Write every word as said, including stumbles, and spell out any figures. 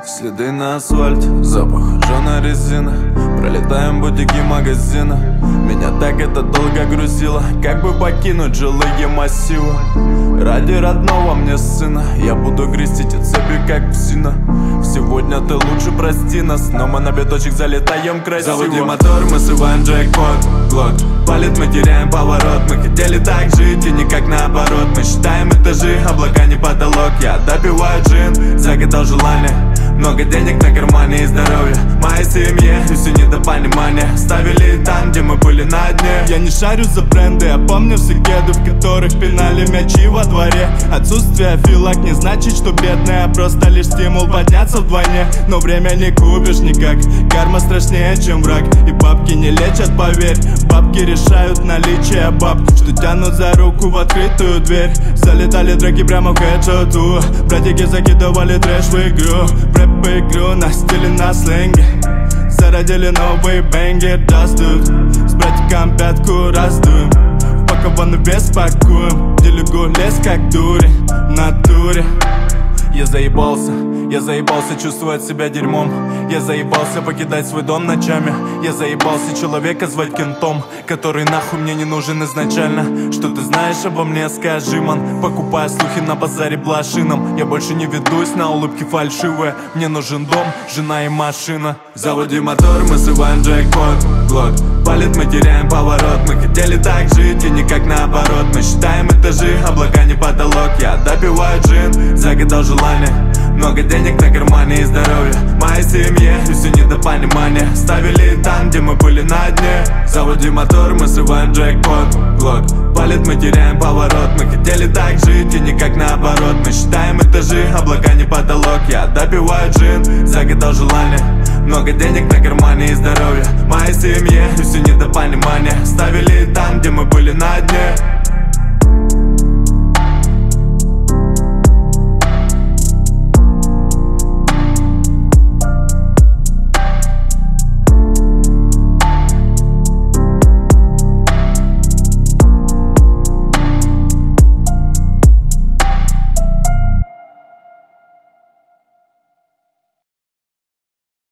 Следы на асфальте, запах жженой резины. Пролетаем бутики магазина. Меня так это долго грузило. Как бы покинуть жилые массивы ради родного мне сына. Я буду грести эти цепи как псина. Сегодня ты лучше прости нас, но мы на биточек залетаем красиво. Заводи мотор, мы срываем джекпот. Глок палит, мы теряем поворот. Мы хотели так жить и никак наоборот. Мы считаем этажи, облака не потолок. Я допиваю джин, загадал желание. Много денег на кармане и здоровья моей семье, и все недопонимание ставили там, где мы были на дне. Я не шарю за бренды, я помню все кеды, в которых пинали мячи во дворе. Отсутствие филок не значит, что бедная, а просто лишь стимул подняться вдвойне. Но время не купишь никак, карма страшнее, чем враг. И бабки не лечат, поверь. Бабки решают наличие баб, что тянут за руку в открытую дверь. Залетали драки прямо в хедшоту. Братики закидывали трэш в игру. Рэп-игру на стиле, на сленге. Зародили новый бенгер, дастут. С братиком пятку раздуем. Упакованный вес пакуем. Делегу лес как дури, в натуре. Я заебался, я заебался чувствовать себя дерьмом. Я заебался покидать свой дом ночами. Я заебался человека звать кентом, который нахуй мне не нужен изначально. Что ты знаешь обо мне, скажи, ман. Покупая слухи на базаре блошином. Я больше не ведусь на улыбки фальшивые. Мне нужен дом, жена и машина. Заводи мотор, мы срываем джекпот. Глок палит, мы теряем поворот. Мы хотели так жить и никак наоборот. Мы считаем этажи, облака не потолок. Я допиваю джин, загадал желание. Много денег на кармане и здоровья моей семье, и все недопонимание ставили там, где мы были на дне. Заводи мотор, мы срываем джекпот. Глок палит, мы теряем поворот. Мы хотели так жить и никак наоборот. Мы считаем этажи, облака не потолок. Я допиваю джин, загадал желание. Много денег на кармане и здоровья моей семье, и все недопонимание ставили